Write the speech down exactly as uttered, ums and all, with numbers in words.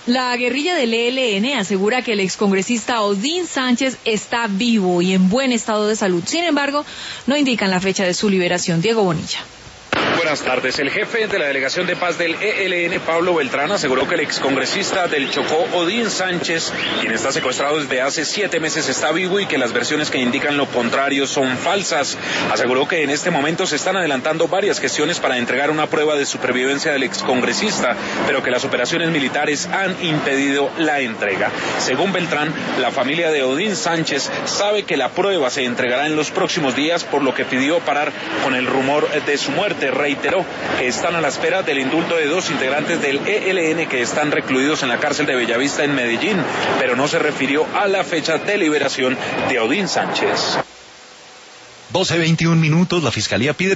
La guerrilla del E L N asegura que el excongresista Odín Sánchez está vivo y en buen estado de salud. Sin embargo, no indican la fecha de su liberación. Diego Bonilla. Buenas tardes. El jefe de la Delegación de Paz del E L N, Pablo Beltrán, aseguró que el excongresista del Chocó, Odín Sánchez, quien está secuestrado desde hace siete meses, está vivo y que las versiones que indican lo contrario son falsas. Aseguró que en este momento se están adelantando varias gestiones para entregar una prueba de supervivencia del excongresista, pero que las operaciones militares han impedido la entrega. Según Beltrán, la familia de Odín Sánchez sabe que la prueba se entregará en los próximos días, por lo que pidió parar con el rumor de su muerte. Reiteró que están a la espera del indulto de dos integrantes del E L N que están recluidos en la cárcel de Bellavista en Medellín, pero no se refirió a la fecha de liberación de Odín Sánchez. doce veintiún minutos, la Fiscalía pide